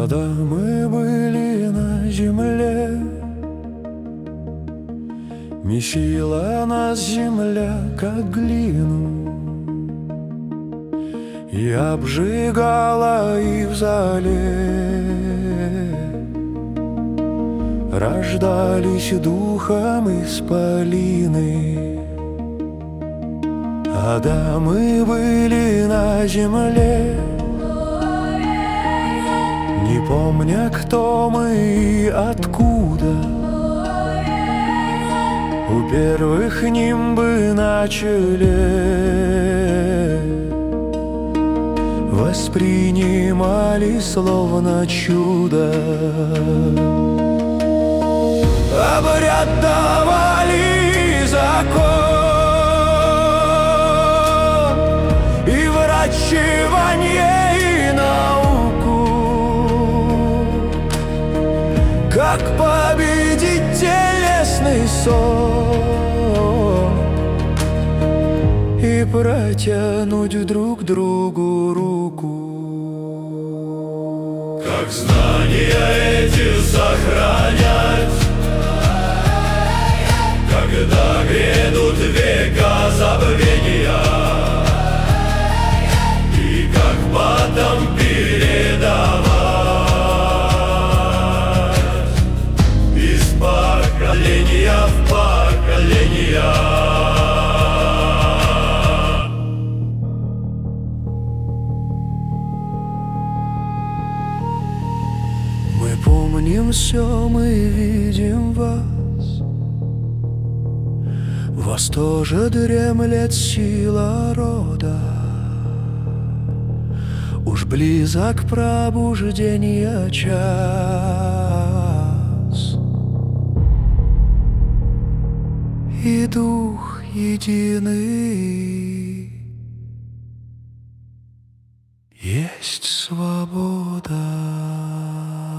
Когда мы были на земле, месила нас земля, как глину, и обжигала и в зале рождались духом исполины. Когда мы были на земле, не помня, кто мы и откуда, у первых нимбы на челе воспринимали словно чудо. Обряд давали закон и врачевание, и науку, как победить телесный сон и протянуть друг другу руку. Как знания эти сохранять, когда грядут века забвения, и как потом передавать из поколения в поколение. Мы помним все, мы видим вас. В вас тоже дремлет сила рода. Уж близок пробуждения час, и дух единый есть свобода.